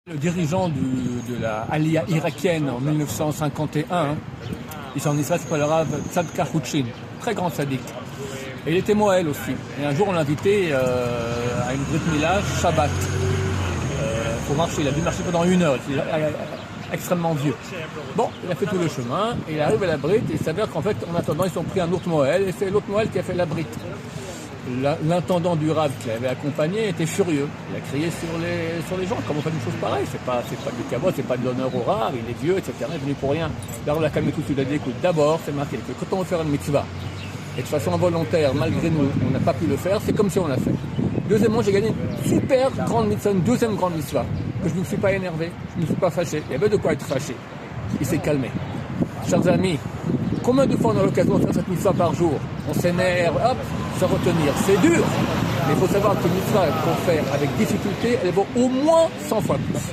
Le dirigeant de la Aliyah irakienne en 1951, il s'en Israël, s'appelle le Rav Tzadka Rouchin, très grand sadique. Et il était Moël aussi. Et un jour, on l'a invité à une Brit Mila Shabbat. Pour marcher, il a dû marcher pendant 1 heure, il est extrêmement vieux. Bon, il a fait tout le chemin, et il arrive à la Brit, et il s'avère qu'en fait, en attendant, ils ont pris un autre Moël, et c'est l'autre Moël qui a fait la Brit. L'intendant du Rav qui l'avait accompagné était furieux. Il a crié sur les gens. Comment on fait une chose pareille? C'est pas du cabot, c'est pas de l'honneur au Rav, il est vieux, etc. Il est venu pour rien. Alors la calme tout, il a dit, écoute, d'abord, c'est marqué que quand on veut faire une mitzvah, et de façon involontaire, malgré nous, on n'a pas pu le faire, c'est comme si on l'a fait. Deuxièmement, j'ai gagné une super grande mitzvah, une deuxième grande mitzvah, que je ne me suis pas énervé, je ne me suis pas fâché. Il y avait de quoi être fâché. Il s'est calmé. Chers amis, combien de fois on a l'occasion de faire cette mitzvah par jour? On s'énerve, hop, sans retenir. C'est dur, mais il faut savoir que mitzvah qu'on fait avec difficulté, elle vaut au moins 100 fois plus.